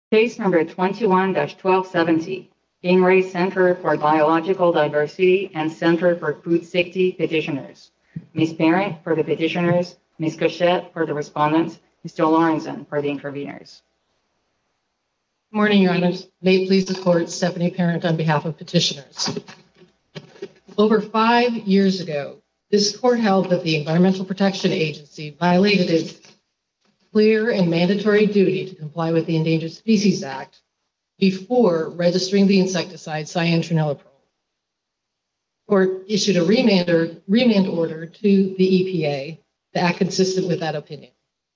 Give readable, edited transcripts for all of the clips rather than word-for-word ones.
Case number 21-1270, Ingray Center for Biological Diversity and Center for Food Safety petitioners. Ms. Parent for the petitioners, Ms. Cochette for the respondents, Mr. Lorenzen for the interveners. Good morning, Your Honors. May it please the Court, Stephanie Parent on behalf of petitioners. Over 5 years ago, this Court held that the Environmental Protection Agency violated its clear and mandatory duty to comply with the Endangered Species Act before registering the insecticide cyantraniliprole. The Court issued a remand order to the EPA to act consistent with that opinion.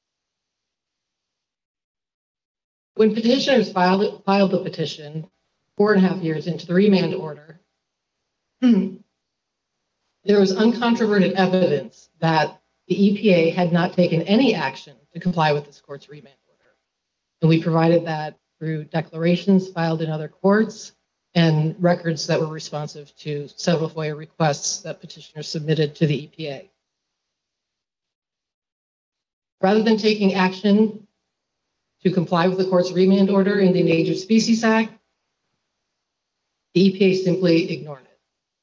When petitioners filed the petition 4.5 years into the remand order, there was uncontroverted evidence that the EPA had not taken any action to comply with this Court's remand order. And we provided that through declarations filed in other courts and records that were responsive to several FOIA requests that petitioners submitted to the EPA. Rather than taking action to comply with the Court's remand order in the Endangered Species Act, the EPA simply ignored it.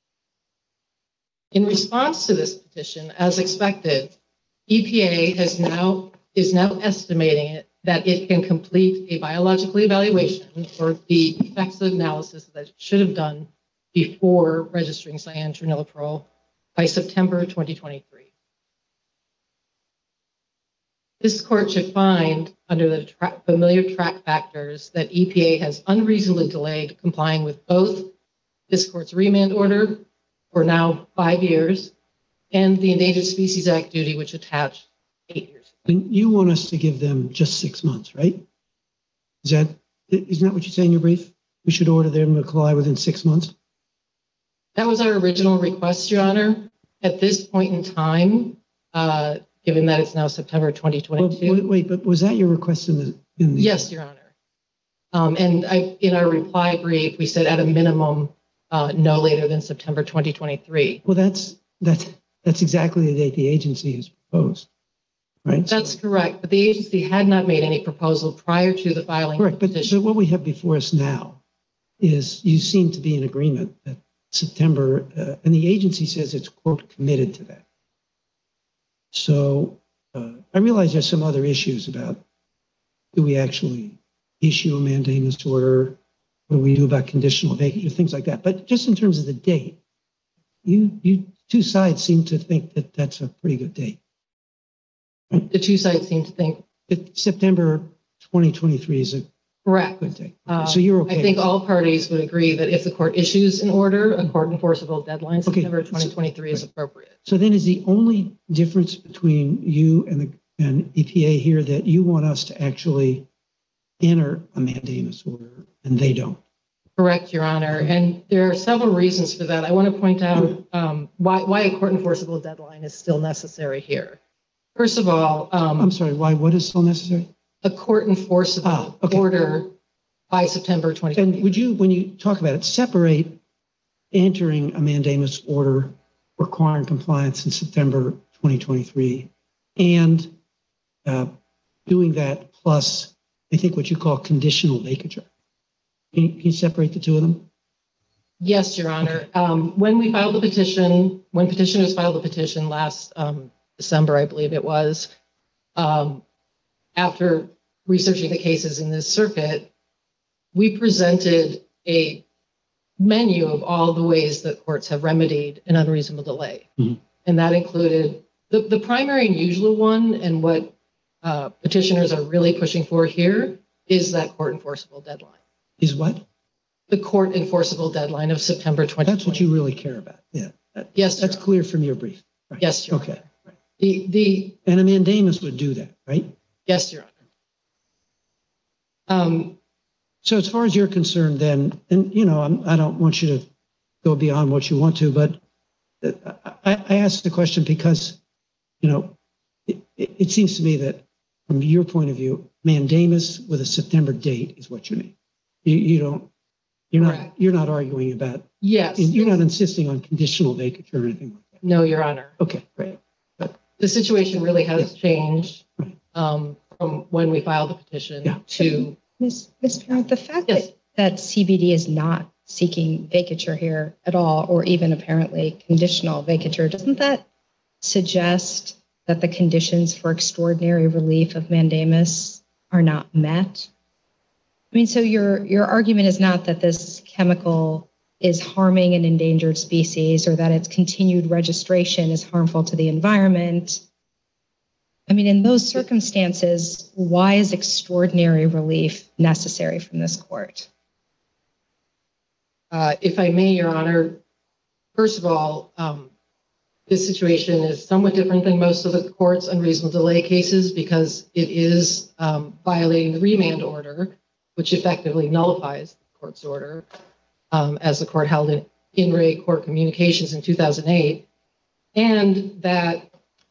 In response to this petition, as expected, EPA is now estimating that it can complete a biological evaluation or the effects analysis that it should have done before registering cyantraniliprole by September 2023. This Court should find, under the familiar track factors, that EPA has unreasonably delayed complying with both this Court's remand order for now 5 years and the Endangered Species Act duty, which attached 8 years. And you want us to give them just 6 months, right? Isn't that what you say in your brief? We should order them to comply within 6 months? That was our original request, Your Honor. At this point in time, given that it's now September 2022. Wait, but was that your request in the? Yes, Your Honor. And in our reply brief, we said at a minimum, no later than September 2023. Well, that's exactly the date the agency has proposed, right? That's correct, but the agency had not made any proposal prior to the filing of the petition. But what we have before us now is you seem to be in agreement that September, and the agency says it's, quote, committed to that. So I realize there's some other issues about do we actually issue a mandamus order, what do we do about conditional vacatur, things like that. But just in terms of the date, you two sides seem to think that that's a pretty good date. Right? The two sides seem to think that September 2023 is a correct good date. So you're okay. I think all parties would agree that if the Court issues an order, a court enforceable deadline, September 2023 is appropriate. So then is the only difference between you and EPA here that you want us to actually enter a mandamus order and they don't? Correct, Your Honor. And there are several reasons for that. I want to point out why a court enforceable deadline is still necessary here. First of all, I'm sorry, why? What is still necessary? A court enforceable order by September 2023. And would you, when you talk about it, separate entering a mandamus order requiring compliance in September 2023 and doing that plus, I think, what you call conditional vacatur? Can you separate the two of them? Yes, Your Honor. When we filed the petition, when petitioners filed the petition last December, I believe it was, after researching the cases in this circuit, we presented a menu of all the ways that courts have remedied an unreasonable delay. Mm-hmm. And that included the primary and usual one, and what petitioners are really pushing for here is that court enforceable deadline. Is what? The court enforceable deadline of September 2020. That's what you really care about. Yeah. Yes, that's clear from your brief. Right. Yes, Your Honor. Okay. Right. And a mandamus would do that, right? Yes, Your Honor. So as far as you're concerned, then, and you know, I don't want you to go beyond what you want to, but I asked the question because, you know, it seems to me that from your point of view, mandamus with a September date is what you need. You're not arguing about. Yes. You're not insisting on conditional vacatur or anything like that. No, Your Honor. Okay, great. But the situation really has changed from when we filed the petition to Ms. Parent, the fact Yes. that CBD is not seeking vacatur here at all, or even apparently conditional vacatur, doesn't that suggest that the conditions for extraordinary relief of mandamus are not met? I mean, so your argument is not that this chemical is harming an endangered species or that its continued registration is harmful to the environment. I mean, in those circumstances, why is extraordinary relief necessary from this court? If I may, Your Honor, first of all, this situation is somewhat different than most of the court's unreasonable delay cases because it is violating the remand order, which effectively nullifies the court's order, as the court held in Ray Court Communications in 2008, and that.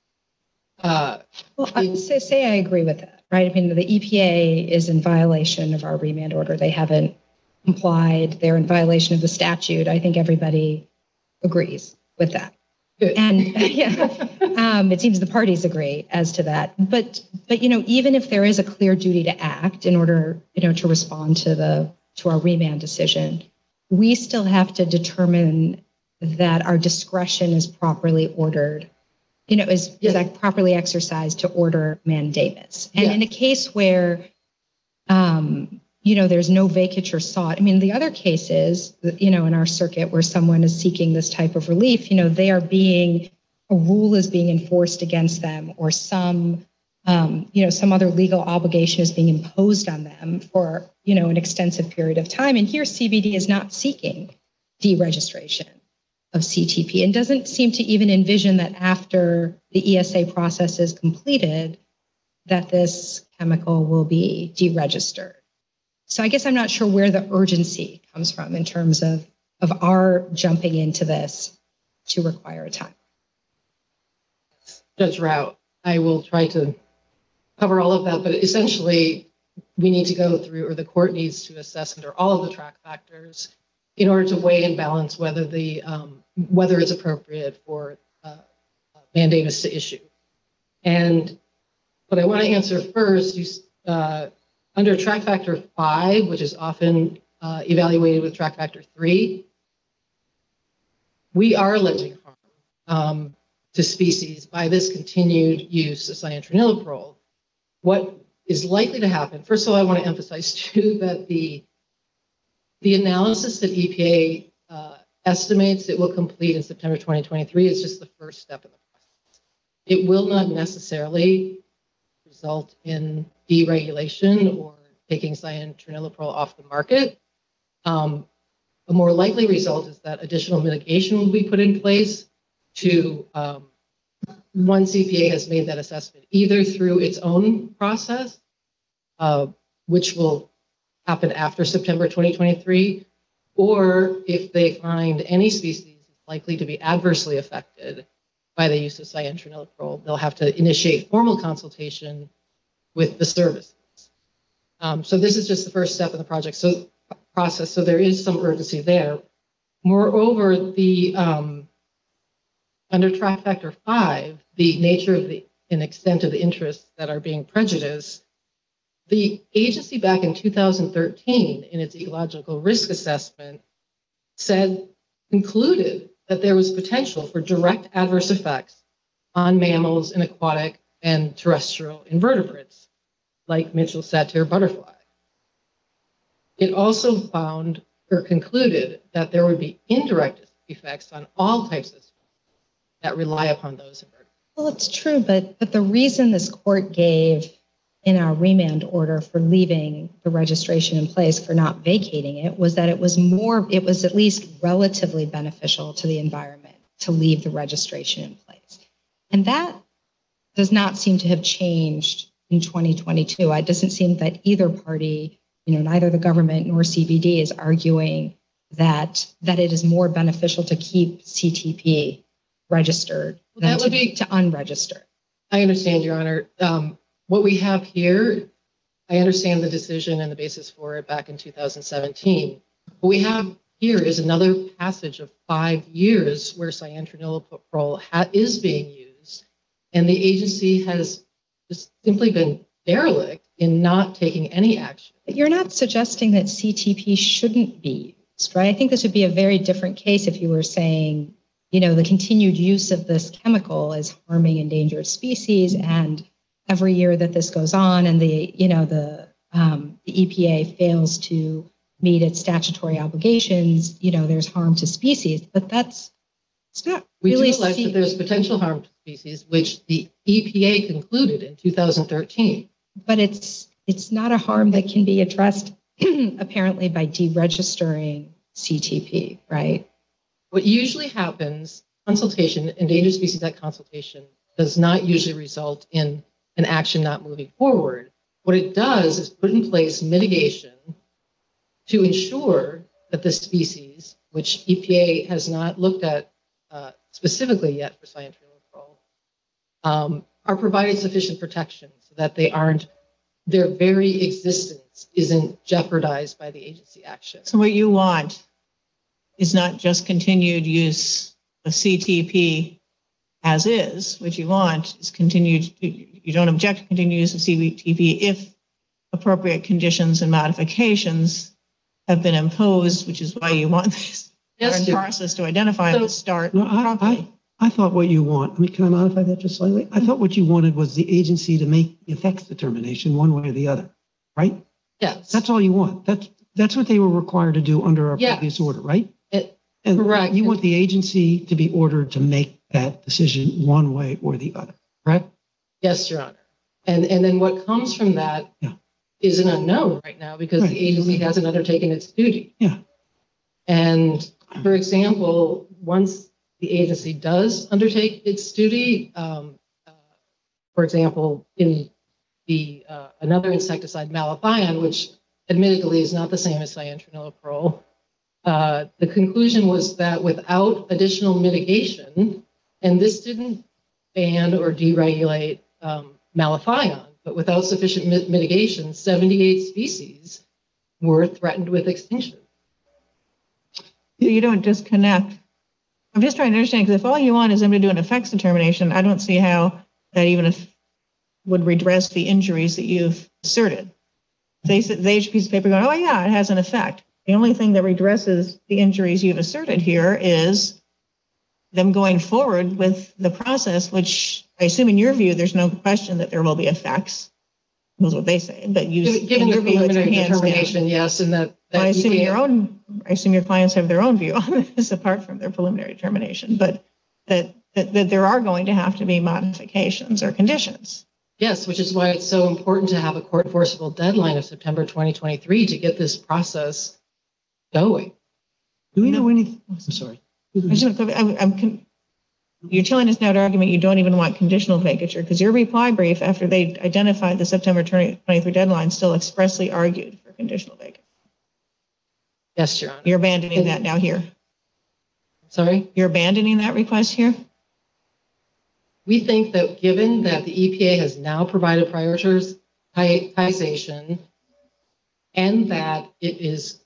Well, say I agree with that, right? I mean, the EPA is in violation of our remand order. They haven't complied. They're in violation of the statute. I think everybody agrees with that. Good. And yeah, it seems the parties agree as to that. But even if there is a clear duty to act in order, to respond to our remand decision, we still have to determine that our discretion is properly ordered. Is that properly exercised to order mandamus? And in a case where, there's no vacatur sought. I mean, the other cases, in our circuit where someone is seeking this type of relief, a rule is being enforced against them, or some other legal obligation is being imposed on them for, an extensive period of time. And here CBD is not seeking deregistration of CTP and doesn't seem to even envision that after the ESA process is completed, that this chemical will be deregistered. So I guess I'm not sure where the urgency comes from in terms of our jumping into this to require a time. Judge Rao, I will try to cover all of that, but essentially we need to go through, or the court needs to assess under all of the track factors in order to weigh and balance whether it's appropriate for mandamus to issue. And what I want to answer first, under track factor 5, which is often evaluated with track factor 3, we are alleging harm to species by this continued use of cyanotraniliprole. What is likely to happen, first of all, I want to emphasize too that the analysis that EPA estimates it will complete in September 2023 is just the first step in the process. It will not necessarily result in deregulation or taking cyanotraniliprole off the market. A more likely result is that additional mitigation will be put in place to once EPA has made that assessment, either through its own process, which will happen after September 2023, or if they find any species is likely to be adversely affected by the use of cyanotraniliprole, they'll have to initiate formal consultation with the services. So this is just the first step in the project process. So there is some urgency there. Moreover, under track factor 5, the nature of and extent of the interests that are being prejudiced, the agency back in 2013 in its ecological risk assessment concluded that there was potential for direct adverse effects on mammals and aquatic and terrestrial invertebrates, like Mitchell's satyr butterfly. It also found or concluded that there would be indirect effects on all types of species that rely upon those invertebrates. Well, it's true, but the reason this court gave in our remand order for leaving the registration in place, for not vacating it, was that it was at least relatively beneficial to the environment to leave the registration in place. And that does not seem to have changed in 2022. It doesn't seem that either party, neither the government nor CBD is arguing that it is more beneficial to keep CTP registered than to unregister. I understand, Your Honor. What we have here, I understand the decision and the basis for it back in 2017. What we have here is another passage of 5 years where cyanotraniliprole is being used, and the agency has just simply been derelict in not taking any action. But you're not suggesting that CTP shouldn't be used, right? I think this would be a very different case if you were saying, the continued use of this chemical is harming endangered species, and every year that this goes on and the EPA fails to meet its statutory obligations, there's harm to species. But it's not We really. do allege that there's potential harm to species, which the EPA concluded in 2013. But it's not a harm that can be addressed apparently by deregistering CTP, right? What usually happens, Endangered Species Act consultation does not usually result in an action not moving forward. What it does is put in place mitigation to ensure that the species, which EPA has not looked at specifically yet for cyanotrimilprole, are provided sufficient protection so that their very existence isn't jeopardized by the agency action. So what you want is not just continued use of CTP as is. What you want is you don't object to continued use of CTP if appropriate conditions and modifications have been imposed, which is why you want this process to identify and to start properly. I thought what you want, can I modify that just slightly? I thought what you wanted was the agency to make the effects determination one way or the other, right? Yes. That's all you want. That's what they were required to do under our previous order, right? And correct. You want the agency to be ordered to make that decision one way or the other, correct? Yes, Your Honor. And then what comes from that is an unknown right now because the agency hasn't undertaken its duty. Yeah. And for example, once the agency does undertake its duty, for example, in the another insecticide, malathion, which admittedly is not the same as cyanotrimilprole, the conclusion was that without additional mitigation, and this didn't ban or deregulate malathion, but without sufficient mitigation, 78 species were threatened with extinction. You don't disconnect. I'm just trying to understand, because if all you want is them to do an effects determination, I don't see how that even would redress the injuries that you've asserted. They issue a piece of paper going, oh yeah, it has an effect. The only thing that redresses the injuries you've asserted here is them going forward with the process, which I assume in your view, there's no question that there will be effects. That's what they say, but Given the preliminary determination, yes, and that I assume your clients have their own view on this apart from their preliminary determination, but that there are going to have to be modifications or conditions. Yes, which is why it's so important to have a court enforceable deadline of September 2023 to get this process going. Do we know anything? I'm sorry. You're telling us now to argument you don't even want conditional vacature because your reply brief after they identified the September 2023 deadline still expressly argued for conditional vacature. Yes, Your Honor. You're abandoning that now here. Sorry? You're abandoning that request here? We think that given that the EPA has now provided prioritization and that it is,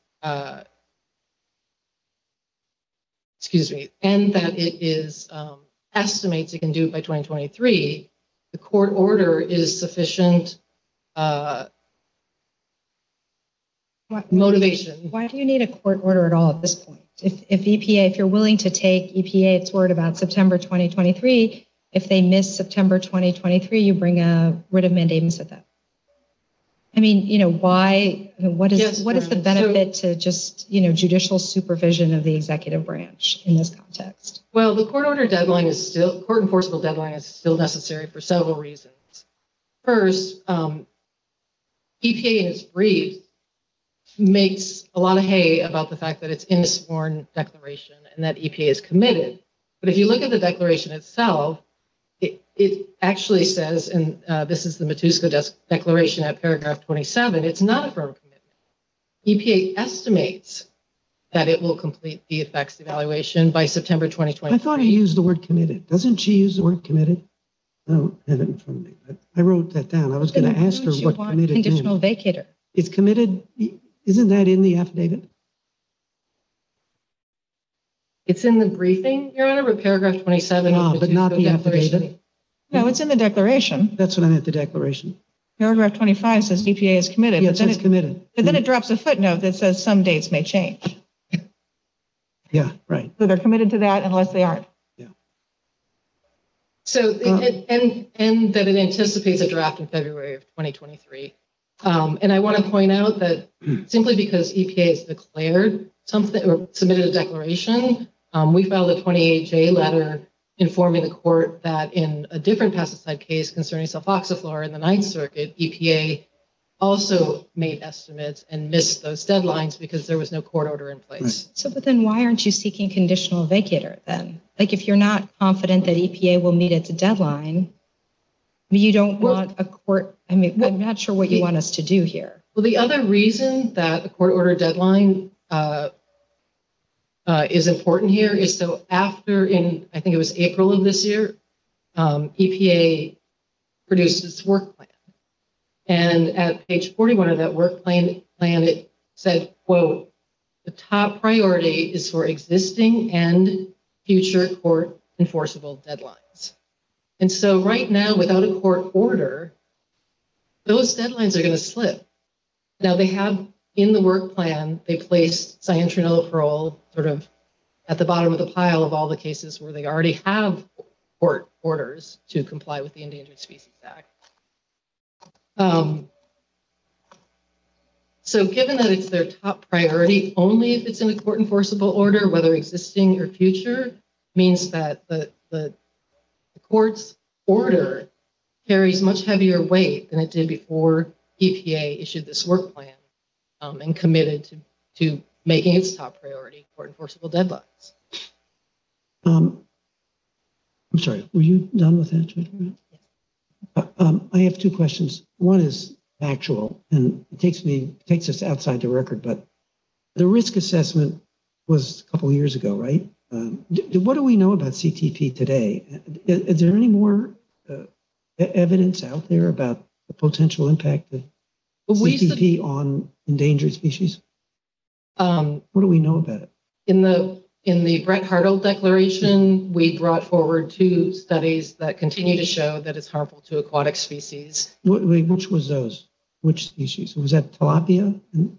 estimates it can do it by 2023, the court order is sufficient motivation. Why do you need a court order at all at this point? If you're willing to take EPA its word about September 2023, if they miss September 2023, you bring a writ of mandamus at that. What is the benefit to just, judicial supervision of the executive branch in this context? Well, the court enforceable deadline is still necessary for several reasons. First, EPA in its brief makes a lot of hay about the fact that it's in a sworn declaration and that EPA is committed. But if you look at the declaration itself, it actually says, and this is the Matuska Declaration at paragraph 27, it's not a firm commitment. EPA estimates that it will complete the effects evaluation by September 2023. I thought he used the word committed. Doesn't she use the word committed? I don't have it in front of me, but I wrote that down. I was going to ask her what committed meant. Conditional vacator. It's committed. Isn't that in the affidavit? It's in the briefing, Your Honor, but paragraph 27 of the but not the Declaration. affidavit. No, it's in the declaration. That's what I meant, the declaration. paragraph 25 says EPA is committed, Yeah, but it then says committed. it drops a footnote that says some dates may change. Yeah, right. So they're committed to that unless they aren't. So, and that it anticipates a draft in February of 2023. And I want to point out that simply because EPA has declared something or submitted a declaration, we filed a 28J letter informing the court that in a different pesticide case concerning sulfoxaflor in the Ninth Circuit, EPA also made estimates and missed those deadlines because there was no court order in place. Right. So, but then why aren't you seeking conditional vacator then? Like, if you're not confident that EPA will meet its deadline, I mean, you don't want a court, I mean, I'm not sure what you want us to do here. Well, the other reason that a court order deadline is important here is so after I think it was April of this year, EPA produced its work plan. And at page 41 of that work plan, it said, quote, the top priority is for existing and future court enforceable deadlines. And so right now, without a court order, those deadlines are going to slip. Now they have in the work plan, they placed cyanotroniloprole sort of at the bottom of the pile of all the cases where they already have court orders to comply with the Endangered Species Act. So given that it's their top priority, only if it's in a court enforceable order, whether existing or future, means that the court's order carries much heavier weight than it did before EPA issued this work plan and committed to making its top priority court enforceable deadlines. I'm sorry, were you done with that, Judge? I have two questions. One is factual, and it takes us outside the record, but the risk assessment was a couple of years ago, right? What do we know about CTP today? Is there any more evidence out there about the potential impact of CTP on endangered species? What do we know about it? In the Brett Hartle Declaration, we brought forward 2 studies that continue to show that it's harmful to aquatic species. Wait, which was those? Which species? Was that tilapia?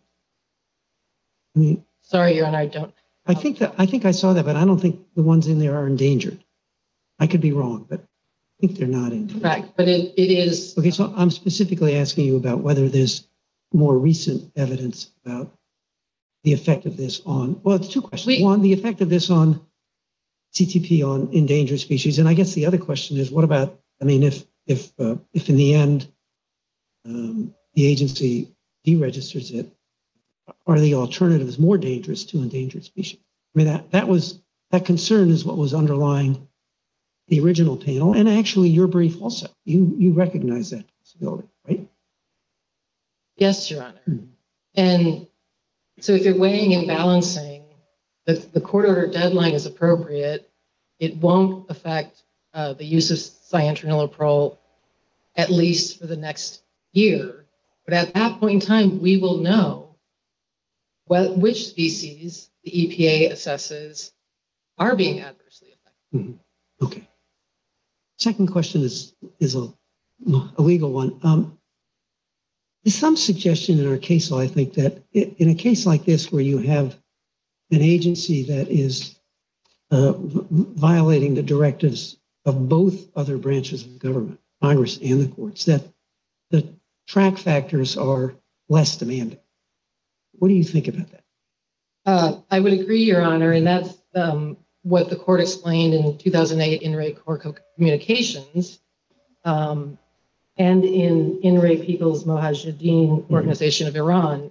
Sorry, Your Honor, I don't. I think I saw that, but I don't think the ones in there are endangered. I could be wrong, but I think they're not endangered. Correct, but it is. Okay, so I'm specifically asking you about whether there's more recent evidence about the effect of this on, well, it's 2 questions. One, the effect of this on CTP on endangered species. And I guess the other question is, what about, I mean, if in the end, the agency deregisters it, are the alternatives more dangerous to endangered species? I mean, that concern is what was underlying the original panel, and actually your brief also. You recognize that possibility, right? Yes, Your Honor. And so if you're weighing and balancing, the court order deadline is appropriate. It won't affect the use of cyanotroniloprole, at least for the next year. But at that point in time, we will know which species the EPA assesses are being adversely affected. Mm-hmm. Okay. Second question is a legal one. There's some suggestion in our case law, I think, that in a case like this where you have an agency that is violating the directives of both other branches of government, Congress and the courts, that the track factors are less demanding. What do you think about that? I would agree, Your Honor, and that's what the court explained in 2008 in Re Court of Communications and in Re People's Mojahedin Organization of Iran.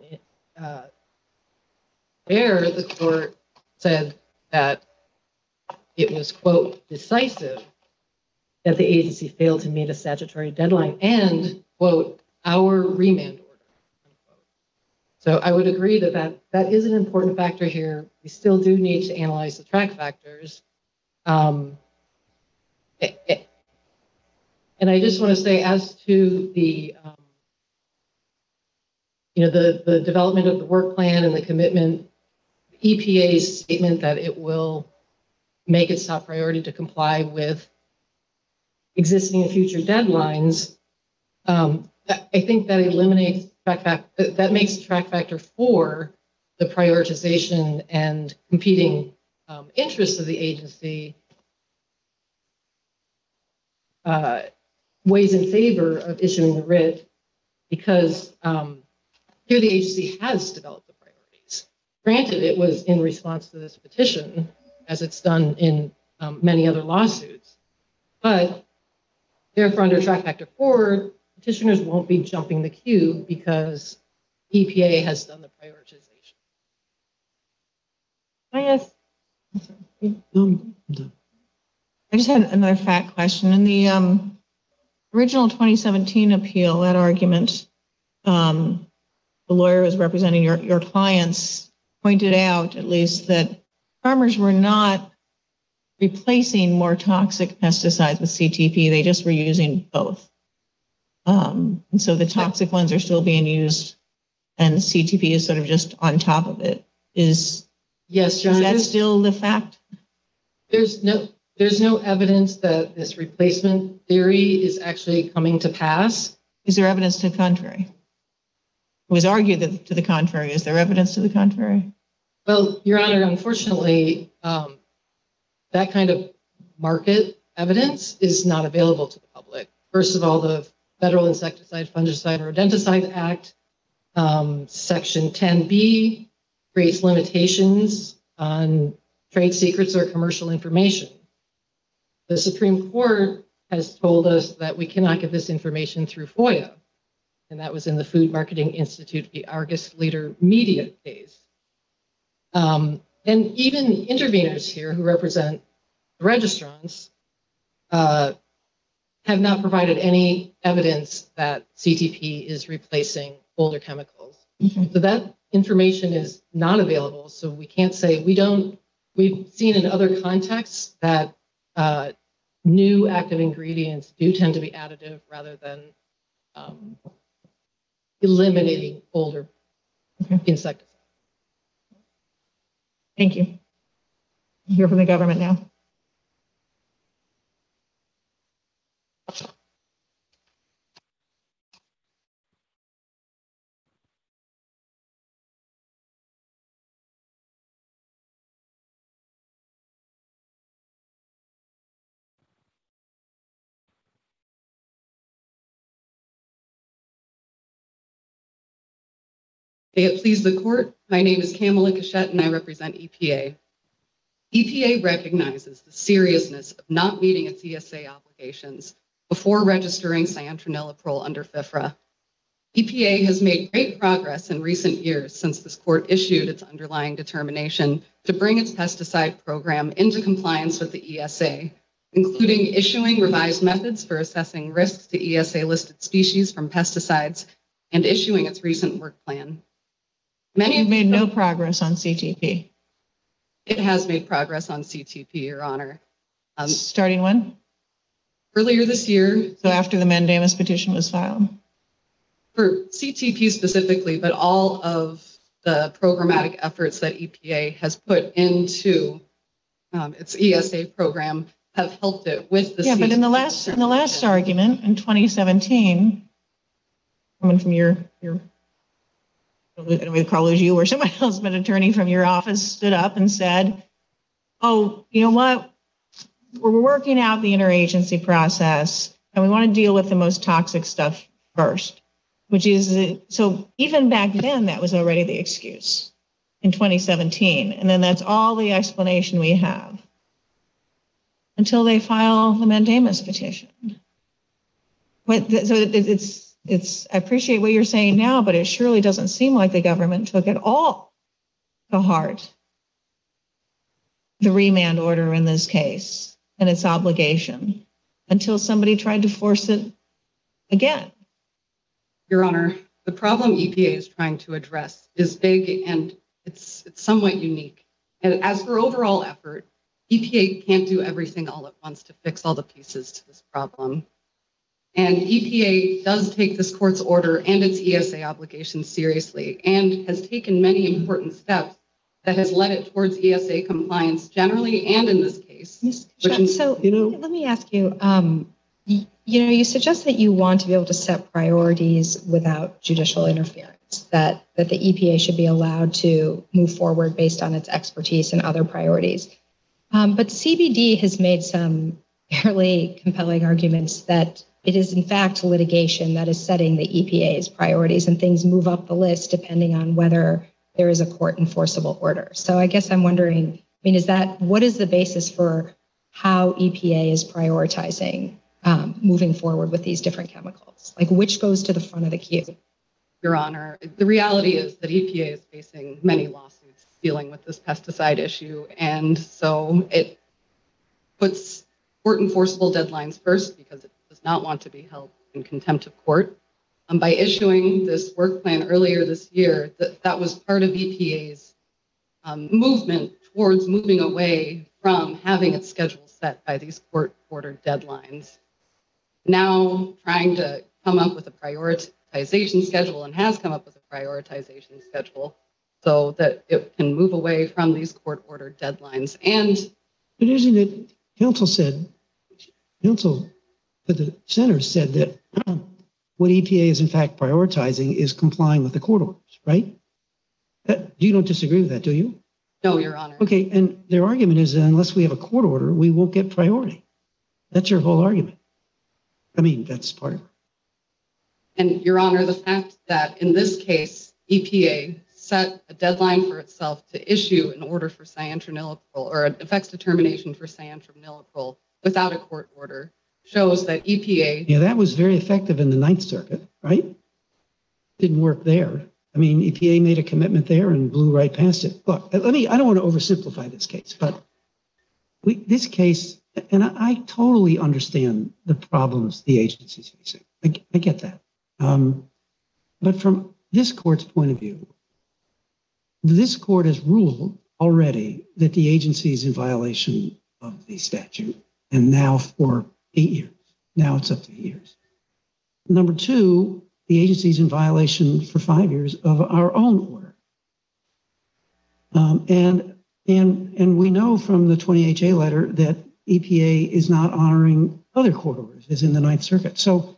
There, the court said that it was, quote, decisive that the agency failed to meet a statutory deadline and, quote, our remand order, unquote. So I would agree that is an important factor here. We still do need to analyze the track factors. And I just want to say, as to the development of the work plan and the commitment, EPA's statement that it will make its top priority to comply with existing and future deadlines, I think that eliminates that makes track factor 4 the prioritization and competing interests of the agency weighs in favor of issuing the writ because here the agency has developed the priorities. Granted, it was in response to this petition, as it's done in many other lawsuits, but therefore under track factor 4, petitioners won't be jumping the queue because EPA has done the prioritization. I guess No. I just had another fact question. In the original 2017 appeal, that argument, the lawyer was representing your clients pointed out, at least, that farmers were not replacing more toxic pesticides with CTP. They just were using both. And so the toxic ones are still being used and CTP is sort of just on top of it. Is John, that still the fact? There's no evidence that this replacement theory is actually coming to pass. Is there evidence to the contrary? It was argued that to the contrary. Is there evidence to the contrary? Well, Your Honor, unfortunately, that kind of market evidence is not available to the public. First of all, the Federal Insecticide, Fungicide, and Rodenticide Act, Section 10B, creates limitations on trade secrets or commercial information. The Supreme Court has told us that we cannot get this information through FOIA, and that was in the Food Marketing Institute, the Argus Leader Media case. And even interveners here who represent the registrants have not provided any evidence that CTP is replacing older chemicals. So that information is not available. So we can't say we've seen in other contexts that new active ingredients do tend to be additive rather than eliminating older insecticides. Thank you. Hear from the government now. May it please the court, my name is Kamala Cachette and I represent EPA. EPA recognizes the seriousness of not meeting its ESA obligations before registering cyantraniliprole under FIFRA. EPA has made great progress in recent years since this court issued its underlying determination to bring its pesticide program into compliance with the ESA, including issuing revised methods for assessing risks to ESA-listed species from pesticides and issuing its recent work plan. You've made no progress on CTP. It has made progress on CTP, Your Honor. Starting when? Earlier this year. So after the mandamus petition was filed? For CTP specifically, but all of the programmatic efforts that EPA has put into its ESA program have helped it with the. Yeah, but in the last argument in 2017, coming from your I don't know call it you or somebody else, but an attorney from your office stood up and said, "Oh, you know what? We're working out the interagency process, and we want to deal with the most toxic stuff first." Which is, so even back then, that was already the excuse in 2017. And then that's all the explanation we have until they file the mandamus petition. But so it's, I appreciate what you're saying now, but it surely doesn't seem like the government took it all to heart, the remand order in this case and its obligation, until somebody tried to force it again. Your Honor, the problem EPA is trying to address is big and it's somewhat unique. And as for overall effort, EPA can't do everything all at once to fix all the pieces to this problem. And EPA does take this court's order and its ESA obligations seriously and has taken many important steps that has led it towards ESA compliance generally and in this case. So let me ask you, You suggest that you want to be able to set priorities without judicial interference, that the EPA should be allowed to move forward based on its expertise and other priorities. But CBD has made some fairly compelling arguments that it is in fact litigation that is setting the EPA's priorities, and things move up the list depending on whether there is a court enforceable order. So I guess I'm wondering, what is the basis for how EPA is prioritizing moving forward with these different chemicals? Like, which goes to the front of the queue? Your Honor, the reality is that EPA is facing many lawsuits dealing with this pesticide issue. And so it puts court enforceable deadlines first because it does not want to be held in contempt of court. By issuing this work plan earlier this year, that was part of EPA's movement towards moving away from having its schedule set by these court-ordered deadlines. Now trying to come up with a prioritization schedule, and has come up with a prioritization schedule so that it can move away from these court-ordered deadlines. But isn't it, counsel for the center said that what EPA is in fact prioritizing is complying with the court orders, right? You don't disagree with that, do you? No, Your Honor. Okay, and their argument is that unless we have a court order, we won't get priority. That's your whole argument. I mean, that's part of it. And Your Honor, the fact that in this case, EPA set a deadline for itself to issue an order for cyantraniliprole, or an effects determination for cyantraniliprole without a court order, shows that EPA... Yeah, that was very effective in the Ninth Circuit, right? Didn't work there. I mean, EPA made a commitment there and blew right past it. Look, I don't want to oversimplify this case, but this case, and I totally understand the problems the agency's facing. I get that. But from this court's point of view, this court has ruled already that the agency is in violation of the statute, and now for 8 years. Now it's up to 8 years. Number two, the agency is in violation for 5 years of our own order. And we know from the 20HA letter that EPA is not honoring other court orders, as in the Ninth Circuit. So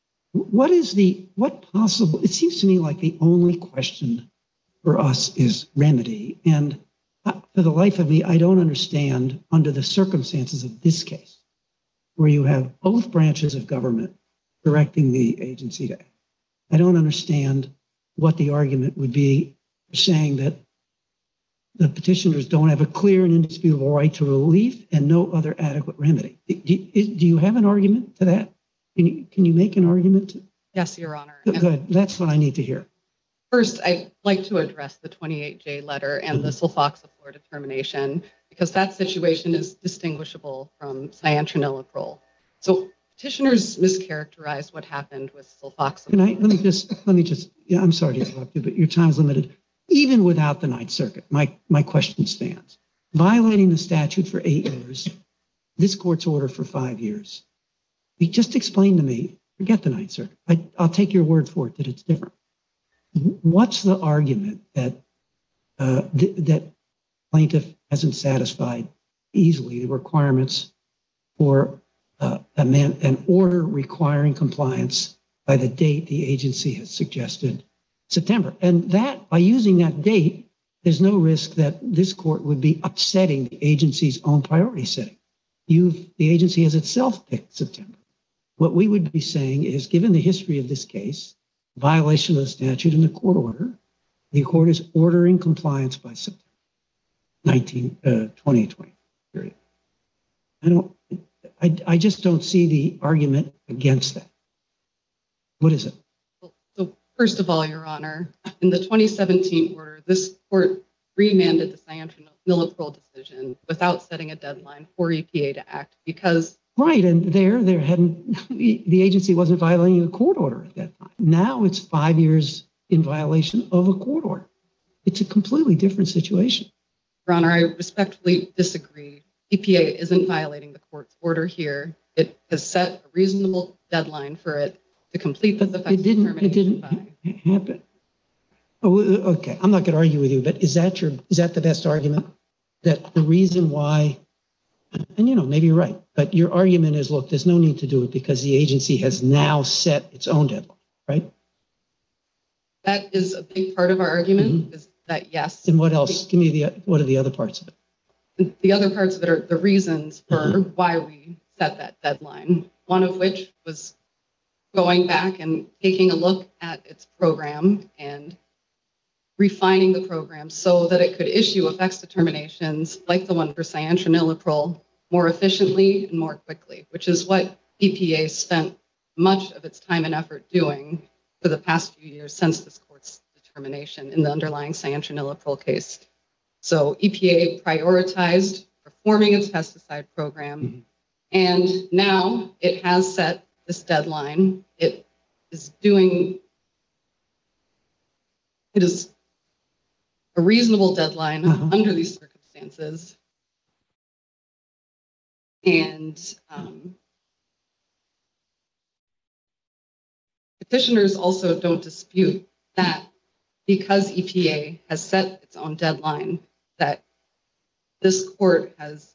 it seems to me like the only question for us is remedy. And for the life of me, I don't understand under the circumstances of this case, where you have both branches of government directing the agency to act. I don't understand what the argument would be for saying that the petitioners don't have a clear and indisputable right to relief and no other adequate remedy. Do you have an argument to that? Can you make an argument? Yes, Your Honor. Good. That's what I need to hear. First, I'd like to address the 28J letter and the sulfoxaflor determination, because that situation is distinguishable from cyantraniliprole. So petitioners mischaracterized what happened with sulfoxaflor. Let me just, yeah, I'm sorry to interrupt you, but your time is limited. Even without the Ninth Circuit, my question stands. Violating the statute for 8 years, this court's order for 5 years. You just explain to me, forget the Ninth Circuit. I'll take your word for it that it's different. What's the argument that that plaintiff hasn't satisfied easily the requirements for an order requiring compliance by the date the agency has suggested, September? And that, by using that date, there's no risk that this court would be upsetting the agency's own priority setting. The agency has itself picked September. What we would be saying is, given the history of this case, violation of the statute and the court order, the court is ordering compliance by September 2020 period. I just don't see the argument against that. What is it? So first of all, Your Honor, in the 2017 order, this court remanded the cyantraniliprole decision without setting a deadline for EPA to act because... Right, and the agency wasn't violating a court order at that time. Now it's 5 years in violation of a court order. It's a completely different situation. Your Honor, I respectfully disagree. EPA isn't violating the court's order here. It has set a reasonable deadline for it to complete the effects determination. It didn't happen. Oh, okay. I'm not going to argue with you, but is that the best argument? That the reason why And, maybe you're right. But your argument is, look, there's no need to do it because the agency has now set its own deadline, right? That is a big part of our argument, is that yes. And what else? Give me what are the other parts of it? The other parts of it are the reasons for why we set that deadline. One of which was going back and taking a look at its program and refining the program so that it could issue effects determinations like the one for cyantrioniliprole more efficiently and more quickly, which is what EPA spent much of its time and effort doing for the past few years since this court's determination in the underlying cyantrioniliprole case. So EPA prioritized reforming its pesticide program, and now it has set this deadline. It is a reasonable deadline under these circumstances. And petitioners also don't dispute that because EPA has set its own deadline, that this court has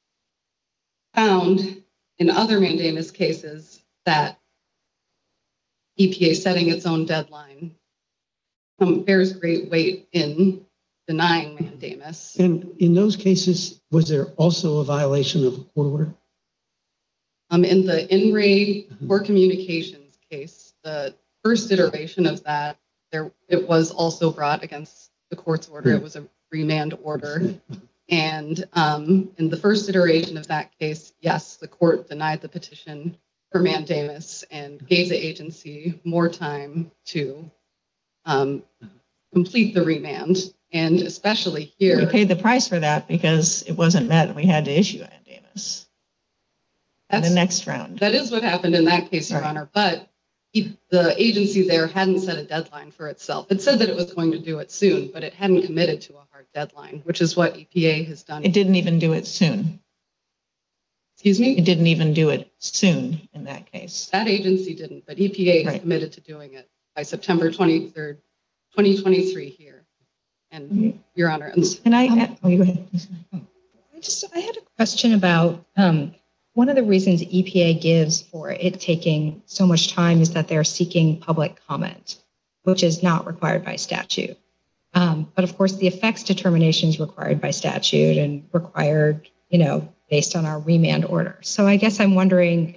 found in other mandamus cases that EPA setting its own deadline bears great weight in denying mandamus. And in those cases, was there also a violation of a court order? In the In-Ray Core Communications case, the first iteration of that, it was also brought against the court's order. It was a remand order. And in the first iteration of that case, yes, the court denied the petition for mandamus and gave the agency more time to complete the remand. And especially here. We paid the price for that because it wasn't met and we had to issue a mandamus in the next round. That is what happened in that case, Your Honor. But the agency there hadn't set a deadline for itself. It said that it was going to do it soon, but it hadn't committed to a hard deadline, which is what EPA has done. It didn't even do it soon. Excuse me? It didn't even do it soon in that case. That agency didn't, but EPA has committed to doing it by September 23rd, 2023 here. And Your Honor. Can I, you go ahead. I had a question about one of the reasons EPA gives for it taking so much time is that they're seeking public comment, which is not required by statute. But of course, the effects determination is required by statute and required, based on our remand order. So I guess I'm wondering,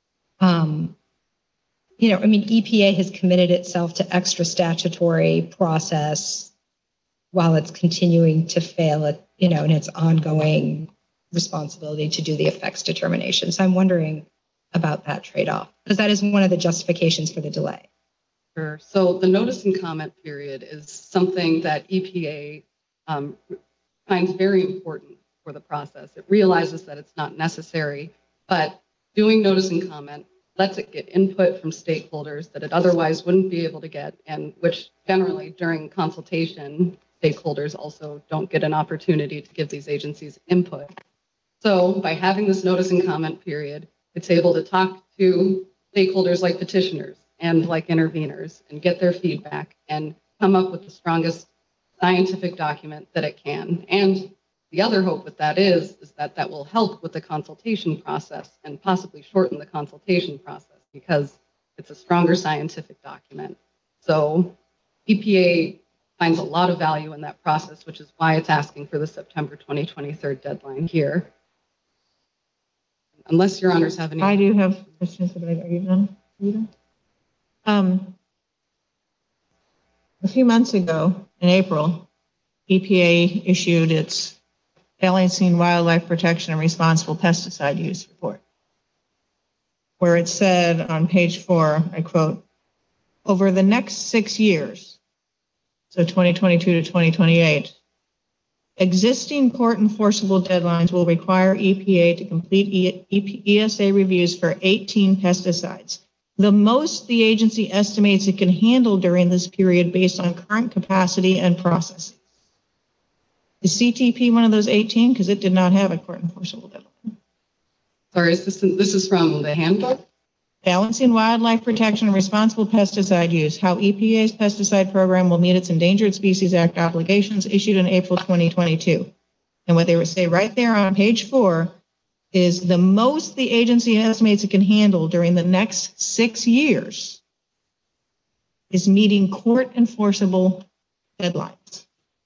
EPA has committed itself to extra statutory process while it's continuing to fail at, in its ongoing responsibility to do the effects determination. So I'm wondering about that trade-off, because that is one of the justifications for the delay. Sure. So the notice and comment period is something that EPA finds very important for the process. It realizes that it's not necessary, but doing notice and comment lets it get input from stakeholders that it otherwise wouldn't be able to get, and which generally during consultation, stakeholders also don't get an opportunity to give these agencies input. So by having this notice and comment period, it's able to talk to stakeholders like petitioners and like interveners and get their feedback and come up with the strongest scientific document that it can. And the other hope with that is that that will help with the consultation process and possibly shorten the consultation process because it's a stronger scientific document. So EPA finds a lot of value in that process, which is why it's asking for the September 2023 deadline here. Unless Your Honors have any. I do have questions, but are you done? A few months ago, in April, EPA issued its Balancing Wildlife Protection and Responsible Pesticide Use report, where it said on page 4, I quote, over the next 6 years, so 2022 to 2028, existing court enforceable deadlines will require EPA to complete ESA reviews for 18 pesticides, the most the agency estimates it can handle during this period based on current capacity and processes. Is CTP one of those 18? Because it did not have a court enforceable deadline. Sorry, this is from the handbook? Balancing Wildlife Protection and Responsible Pesticide Use, how EPA's pesticide program will meet its Endangered Species Act obligations, issued in April 2022. And what they would say right there on page 4, is the most the agency estimates it can handle during the next 6 years is meeting court enforceable deadlines.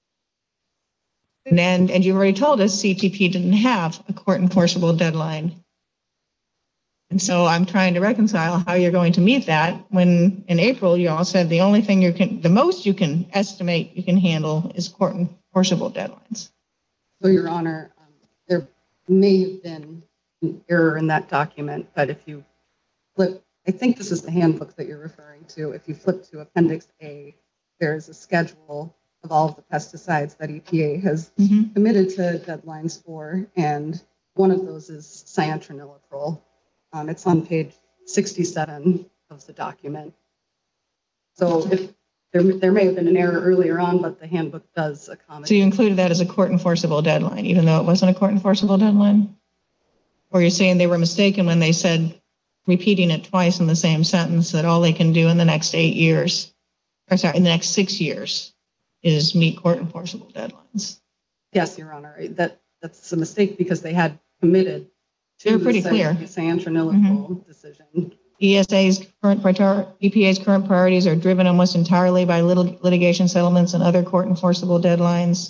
And you've already told us CTP didn't have a court enforceable deadline. And so I'm trying to reconcile how you're going to meet that when in April you all said the only thing the most you can estimate you can handle is court enforceable deadlines. So, Your Honor, there may have been an error in that document, but if you flip, I think this is the handbook that you're referring to. If you flip to Appendix A, there's a schedule of all of the pesticides that EPA has committed to deadlines for, and one of those is cyantraniliprole. It's on page 67 of the document. So if there may have been an error earlier on, but the handbook does accommodate. So you included that as a court enforceable deadline, even though it wasn't a court enforceable deadline? Or you're saying they were mistaken when they said, repeating it twice in the same sentence, that all they can do in the next 8 years, or sorry, in the next 6 years is meet court enforceable deadlines? Yes, Your Honor, that's a mistake because they had committed to They're pretty clear. The cyantraniliprole decision. EPA's current priorities are driven almost entirely by litigation settlements and other court enforceable deadlines.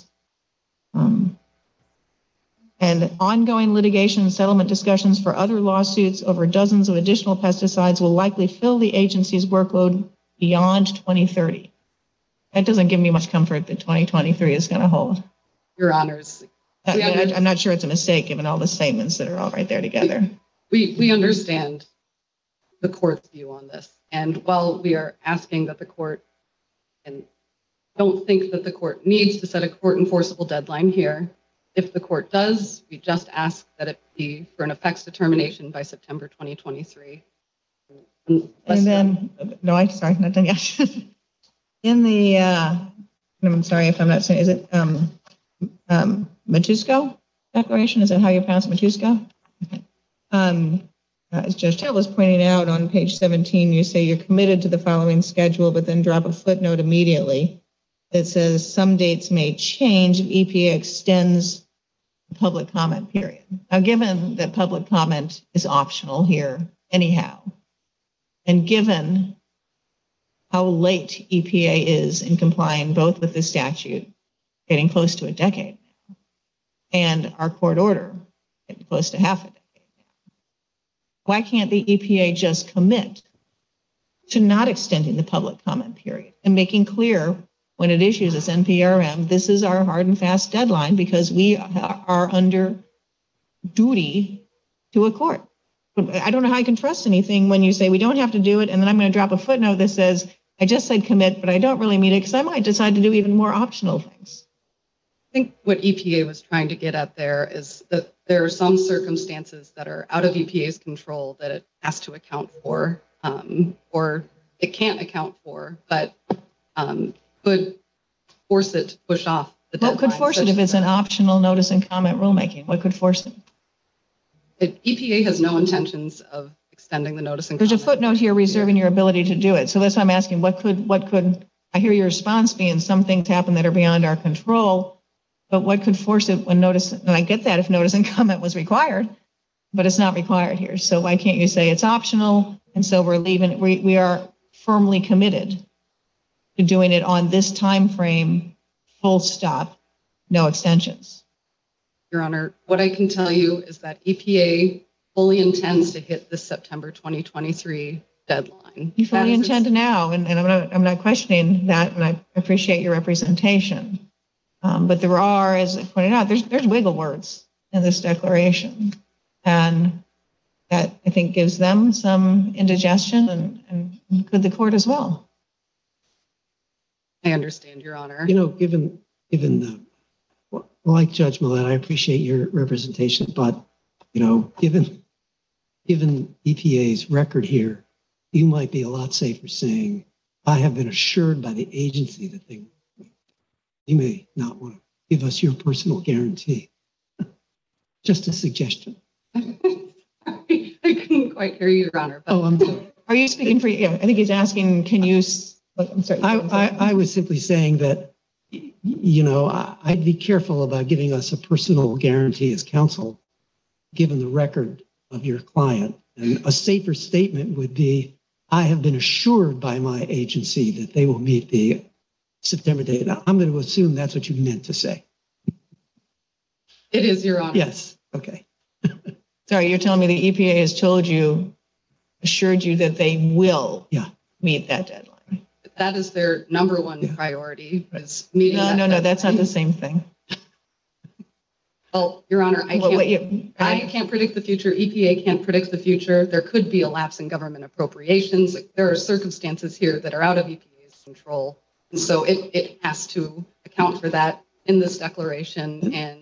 And ongoing litigation and settlement discussions for other lawsuits over dozens of additional pesticides will likely fill the agency's workload beyond 2030. That doesn't give me much comfort that 2023 is going to hold. Your Honors, I'm not sure it's a mistake given all the statements that are all right there together. We understand the court's view on this. And while we are asking that the court, and don't think that the court needs to set a court enforceable deadline here, if the court does, we just ask that it be for an effects determination by September 2023. And then, sorry, not done yet. In the, I'm sorry if I'm not saying, is it Matusko Declaration? Is that how you pronounce Matusko? Okay. As Judge Taylor was pointing out on page 17, you say you're committed to the following schedule, but then drop a footnote immediately that says some dates may change if EPA extends the public comment period. Now, given that public comment is optional here anyhow, and given how late EPA is in complying both with the statute, getting close to a decade now, and our court order, getting close to half a decade now, why can't the EPA just commit to not extending the public comment period and making clear when it issues its NPRM, this is our hard and fast deadline because we are under duty to a court? I don't know how I can trust anything when you say we don't have to do it, and then I'm going to drop a footnote that says, I just said commit, but I don't really mean it because I might decide to do even more optional things. I think what EPA was trying to get at there is that there are some circumstances that are out of EPA's control that it has to account for, or it can't account for, but could force it to push off the deadline. What could force it if it's an optional notice and comment rulemaking? What could force it? EPA has no intentions of extending the notice and comment. There's a footnote here reserving your ability to do it. So that's why I'm asking, what could, I hear your response being some things happen that are beyond our control, but what could force it when notice, and I get that if notice and comment was required, but it's not required here. So why can't you say it's optional? And so we're leaving, we are firmly committed to doing it on this time frame, full stop, no extensions. Your Honor, what I can tell you is that EPA fully intends to hit the September 2023 deadline. You fully intend now, and I'm not questioning that, and I appreciate your representation. But there are, as I pointed out, there's wiggle words in this declaration, and that I think gives them some indigestion, and could the court as well. I understand, Your Honor. You know, given like Judge Millett, I appreciate your representation, but you know, given EPA's record here, you might be a lot safer saying, I have been assured by the agency that they, you may not want to give us your personal guarantee. Just a suggestion. I couldn't quite hear you, Your Honor. But I'm sorry. Are you speaking for, yeah, I think he's asking, can you, I'm sorry. I was simply saying that, you know, I'd be careful about giving us a personal guarantee as counsel given the record of your client. And a safer statement would be, I have been assured by my agency that they will meet the September date. I'm going to assume that's what you meant to say. It is, Your Honor. Yes. Okay. Sorry, you're telling me the EPA has told you, assured you that they will meet that deadline. That is their number one priority, is meeting that No, deadline. that's not the same thing. Well, Your Honor, I can't predict the future. EPA can't predict the future. There could be a lapse in government appropriations. There are circumstances here that are out of EPA's control. And so it has to account for that in this declaration and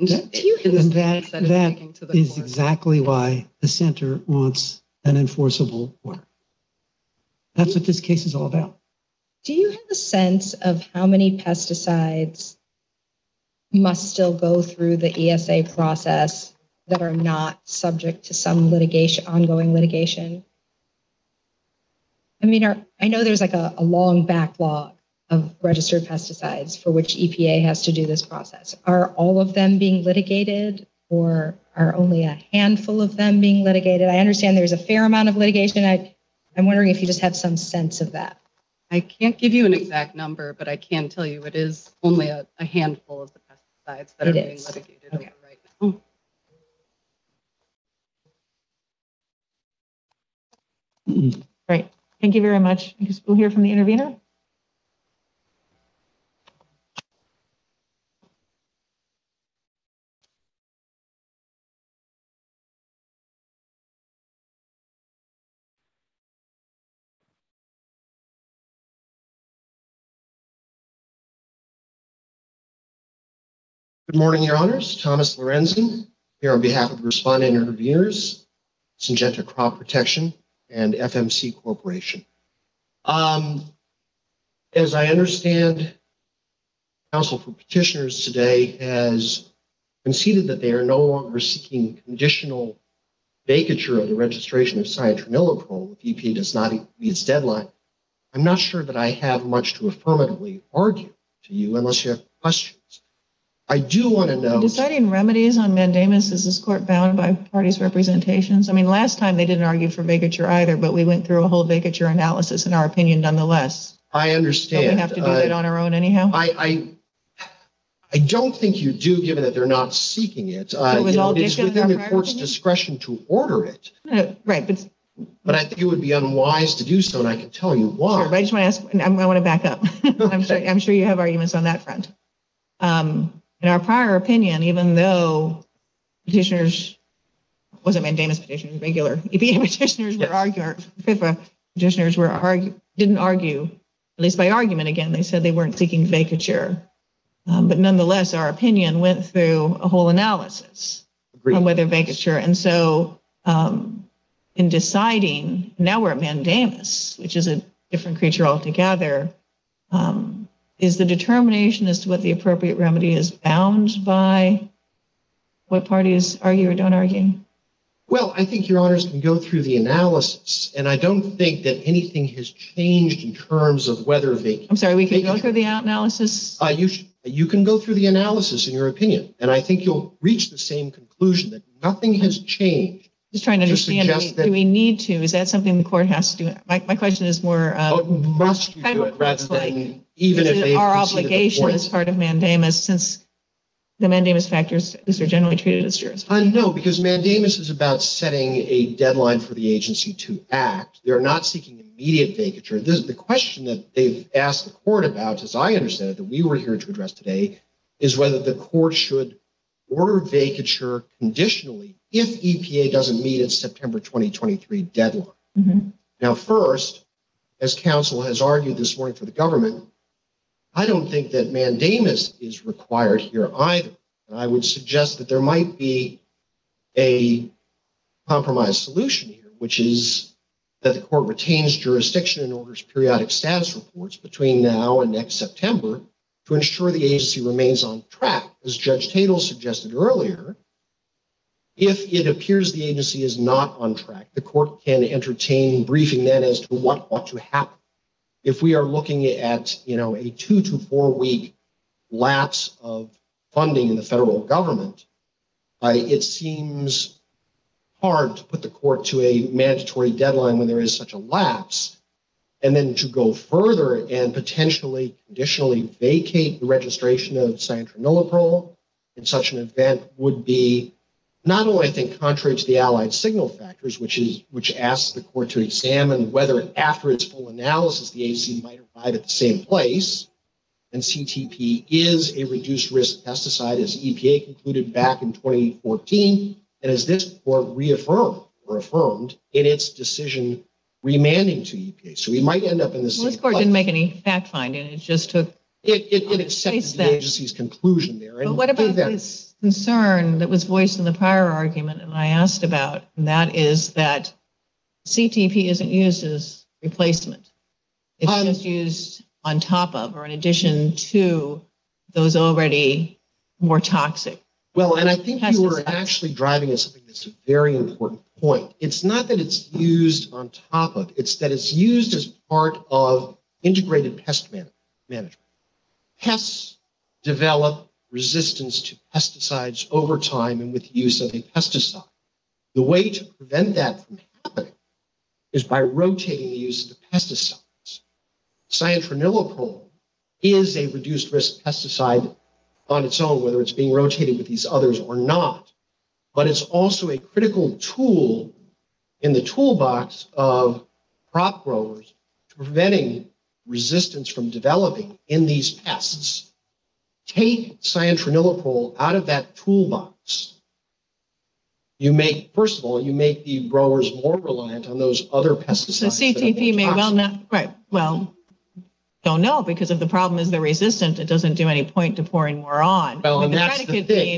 that is exactly why the center wants an enforceable order. That's what this case is all about. Do you have a sense of how many pesticides must still go through the ESA process that are not subject to some litigation, ongoing litigation? I mean, I know there's like a long backlog of registered pesticides for which EPA has to do this process. Are all of them being litigated, or are only a handful of them being litigated? I understand there's a fair amount of litigation. I'm wondering if you just have some sense of that. I can't give you an exact number, but I can tell you it is only a handful of the pesticides that are being litigated over right now. Great. Thank you very much. I guess we'll hear from the intervener. Good morning, Your Honors. Thomas Lorenzen here on behalf of the respondent interveners, Syngenta Crop Protection, and FMC Corporation. As I understand, counsel for petitioners today has conceded that they are no longer seeking conditional vacature of the registration of cyanotrimilprole if EPA does not meet its deadline. I'm not sure that I have much to affirmatively argue to you unless you have questions. I do want to know. Deciding remedies on mandamus, is this court bound by parties' representations? I mean, last time they didn't argue for vacature either, but we went through a whole vacature analysis in our opinion nonetheless. I understand. Don't we have to do that on our own anyhow? I don't think you do, given that they're not seeking it. It's within the court's discretion to order it. Right, but I think it would be unwise to do so, and I can tell you why. Sure, but I just want to ask, I want to back up. I'm sure you have arguments on that front. In our prior opinion, even though petitioners, wasn't mandamus petitioners, regular EPA petitioners were arguing, FIFA petitioners didn't argue, at least by argument again, they said they weren't seeking vacature. But nonetheless, our opinion went through a whole analysis on whether vacature. And so in deciding, now we're at mandamus, which is a different creature altogether, is the determination as to what the appropriate remedy is bound by what parties argue or don't argue? Well, I think Your Honors can go through the analysis, and I don't think that anything has changed in terms of whether vacature. I'm sorry, we can go through the analysis? You can go through the analysis in your opinion, and I think you'll reach the same conclusion that nothing has changed. Just trying to understand, do we need to? Is that something the court has to do? My question is more, must you do it rather than even if they our obligation as part of mandamus, since the mandamus factors are generally treated as jurisdiction? No, because mandamus is about setting a deadline for the agency to act. They're not seeking immediate vacature. The question that they've asked the court about, as I understand it, that we were here to address today, is whether the court should order vacature conditionally if EPA doesn't meet its September 2023 deadline. Mm-hmm. Now, first, as counsel has argued this morning for the government, I don't think that mandamus is required here either. And I would suggest that there might be a compromise solution here, which is that the court retains jurisdiction and orders periodic status reports between now and next September to ensure the agency remains on track. As Judge Tatel suggested earlier, if it appears the agency is not on track, the court can entertain briefing then as to what ought to happen. If we are looking at, a 2 to 4 week lapse of funding in the federal government, it seems hard to put the court to a mandatory deadline when there is such a lapse, and then to go further and potentially conditionally vacate the registration of cyanotroniliprole in such an event would be not only, I think, contrary to the Allied signal factors, which asks the court to examine whether after its full analysis the agency might arrive at the same place, and CTP is a reduced risk pesticide, as EPA concluded back in 2014, and as this court affirmed in its decision remanding to EPA. So we might end up in the same This court place. didn't make any fact finding. It just took. It accepted the agency's conclusion there. But what about this concern that was voiced in the prior argument and I asked about, and that is that CTP isn't used as replacement. It's just used on top of or in addition to those already more toxic. Well, and I think you were pesticides. actually driving at something that's a very important point. It's not that it's used on top of, it's that it's used as part of integrated pest management. Pests develop resistance to pesticides over time and with use of a pesticide. The way to prevent that from happening is by rotating the use of the pesticides. Cyanotroniliprole is a reduced risk pesticide on its own, whether it's being rotated with these others or not. But it's also a critical tool in the toolbox of crop growers to preventing resistance from developing in these pests. Take cyanotroniliprole out of that toolbox. First of all, you make the growers more reliant on those other pesticides. So CTP may well not, right, well, don't know because if the problem is they're resistant, it doesn't do any point to pouring more on. Well, and the that's the predicate thing.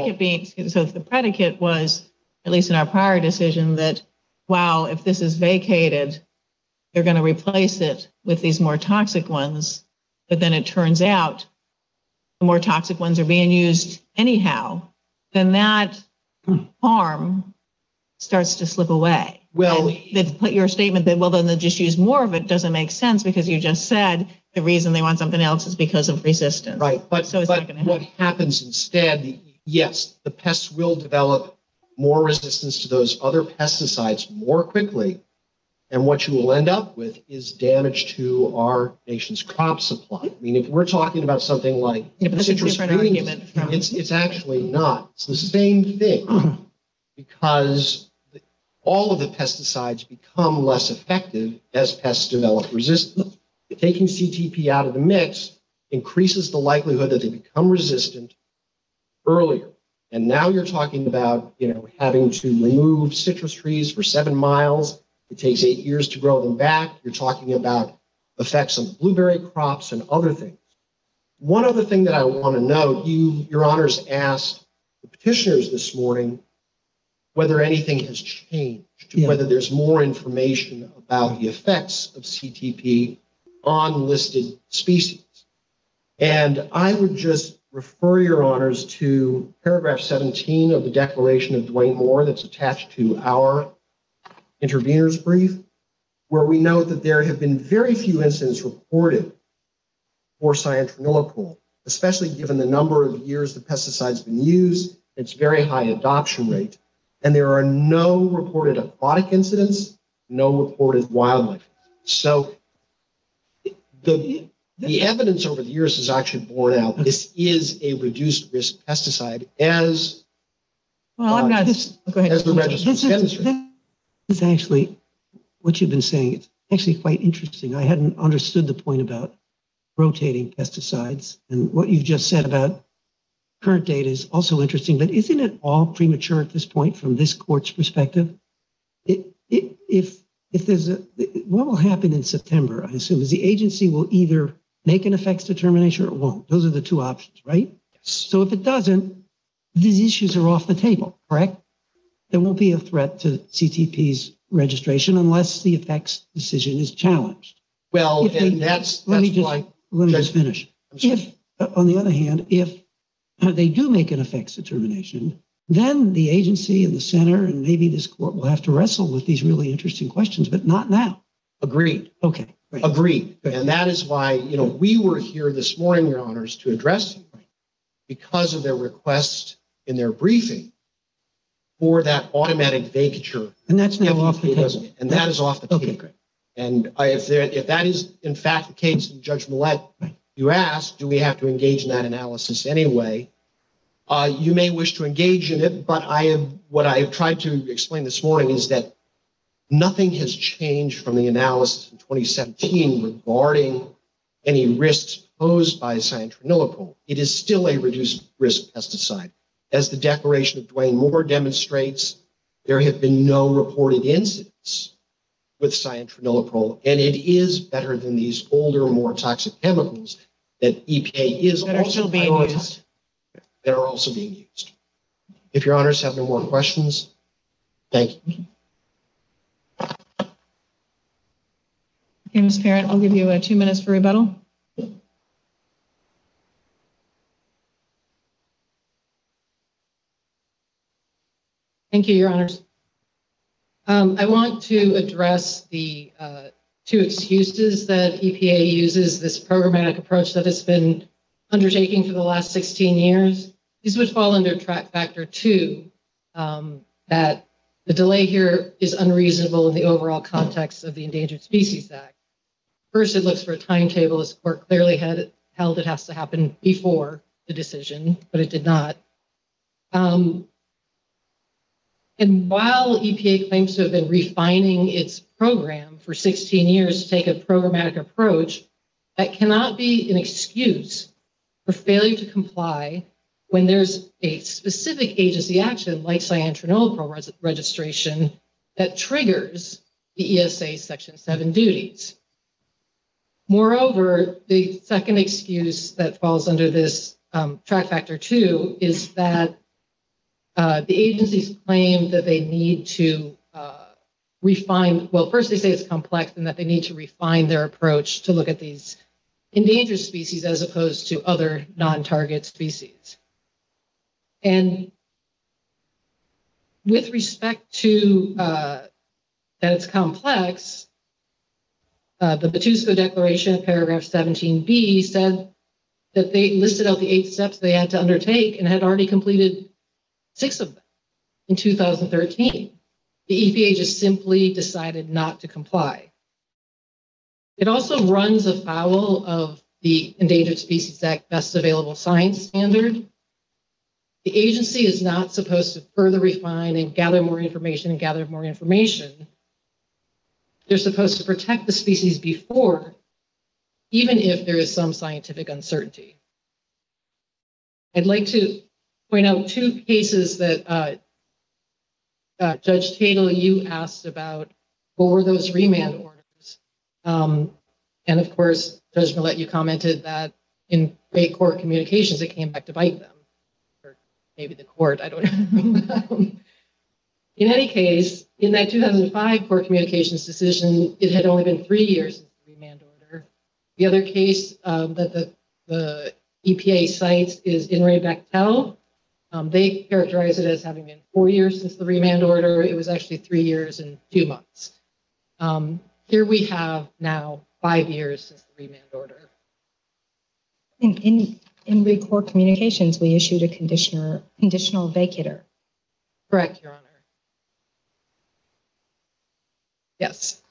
so if the predicate was, at least in our prior decision, that, wow, if this is vacated, they're going to replace it with these more toxic ones. But then it turns out the more toxic ones are being used anyhow, then that harm starts to slip away. Well, Your statement that, well, then they'll just use more of it doesn't make sense because you just said the reason they want something else is because of resistance. right, but So it's not gonna what happen. happens instead, yes, the pests will develop more resistance to those other pesticides more quickly. And what you will end up with is damage to our nation's crop supply. I mean, if we're talking about something like Yeah, but that's a citrus different greens, argument from- it's actually not. It's the same thing because all of the pesticides become less effective as pests develop resistance. Taking CTP out of the mix increases the likelihood that they become resistant earlier. And now you're talking about, having to remove citrus trees for 7 miles. It takes 8 years to grow them back. You're talking about effects on the blueberry crops and other things. One other thing that I want to note, your honors asked the petitioners this morning whether anything has changed, whether there's more information about the effects of CTP on listed species. And I would just refer your honors to paragraph 17 of the declaration of Dwayne Moore that's attached to our intervener's brief, where we note that there have been very few incidents reported for cyanotroniliprole, especially given the number of years the pesticide's been used, its very high adoption rate. And there are no reported aquatic incidents, no reported wildlife. So the evidence over the years has actually borne out this is a reduced risk pesticide as Well, I'm not, go ahead. as the register demonstrates. This is actually what you've been saying. It's actually quite interesting. I hadn't understood the point about rotating pesticides, and what you've just said about current data is also interesting, but isn't it all premature at this point from this court's perspective? If there's what will happen in September, I assume, is the agency will either make an effects determination or it won't. Those are the two options, right? So if it doesn't, these issues are off the table, correct? There won't be a threat to CTP's registration unless the effects decision is challenged. Well, If they- and that's Let me why. just finish. I'm sorry. If, on the other hand, if they do make an effects determination, then the agency and the center and maybe this court will have to wrestle with these really interesting questions, but not now. Agreed. Okay, great. Agreed. Good. And that is why, we were here this morning, your honors, to address you because of their request in their briefing for that automatic vacature. And that's now off the EPA doesn't- table. And that is off the Okay, table. great. And if that is in fact the case, and Judge Millett, you asked, do we have to engage in that analysis anyway? You may wish to engage in it, but what I have tried to explain this morning is that nothing has changed from the analysis in 2017 regarding any risks posed by cyantraniliprole. It is still a reduced risk pesticide. As the declaration of Dwayne Moore demonstrates, there have been no reported incidents with cyantraniliprole, and it is better than these older, more toxic chemicals that EPA is That are also still being prioritizing, used. that are also being used. If your honors have no more questions, thank you. Okay, Ms. Parent, I'll give you 2 minutes for rebuttal. Thank you, Your Honors. I want to address the two excuses that EPA uses, this programmatic approach that it's been undertaking for the last 16 years. These would fall under track factor 2, that the delay here is unreasonable in the overall context of the Endangered Species Act. First, it looks for a timetable. This court clearly held it has to happen before the decision, but it did not. And while EPA claims to have been refining its program for 16 years to take a programmatic approach, that cannot be an excuse for failure to comply when there's a specific agency action like cyantraniliprole registration that triggers the ESA Section 7 duties. Moreover, the second excuse that falls under this track factor 2 is that the agencies claim that they need to refine, well, first they say it's complex and that they need to refine their approach to look at these endangered species as opposed to other non-target species. And with respect to that it's complex, the Batusco Declaration, paragraph 17B, said that they listed out the 8 steps they had to undertake and had already completed 6 of them in 2013. The EPA just simply decided not to comply. It also runs afoul of the Endangered Species Act Best Available Science standard. The agency is not supposed to further refine and gather more information. They're supposed to protect the species before, even if there is some scientific uncertainty. I'd like to point out 2 cases that Judge Tatel, you asked about. What were those remand orders? And of course, Judge Millett, you commented that in great court communications, it came back to bite them. Or maybe the court, I don't know. In any case, in that 2005 court communications decision, it had only been 3 years since the remand order. The other case that the EPA cites is In re Bechtel. They characterize it as having been 4 years since the remand order. It was actually 3 years and 2 months. Here we have now 5 years since the remand order. In re-court communications, we issued a conditional vacator. Correct, Your Honor. Yes.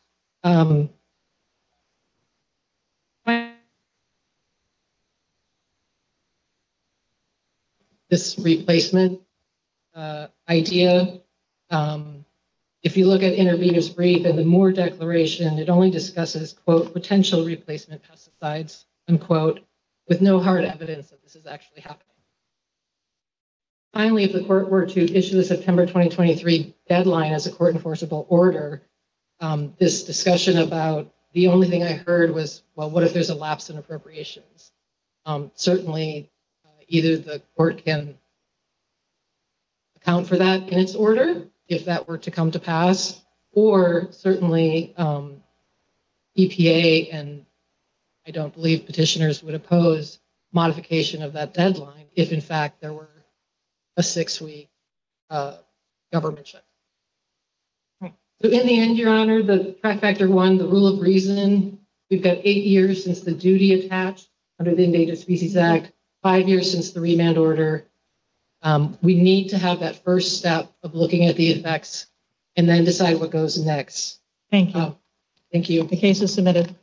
This replacement idea, if you look at intervener's brief and the Moore Declaration, it only discusses, quote, potential replacement pesticides, unquote, with no hard evidence that this is actually happening. Finally, if the court were to issue the September 2023 deadline as a court enforceable order, this discussion about the only thing I heard was, well, what if there's a lapse in appropriations? Certainly, either the court can account for that in its order, if that were to come to pass, or certainly EPA, and I don't believe petitioners would oppose modification of that deadline if in fact there were a 6-week government shutdown. So in the end, Your Honor, the track factor 1, the rule of reason, we've got 8 years since the duty attached under the Endangered Species Act, 5 years since the remand order. We need to have that first step of looking at the effects and then decide what goes next. Thank you. Thank you. The case is submitted.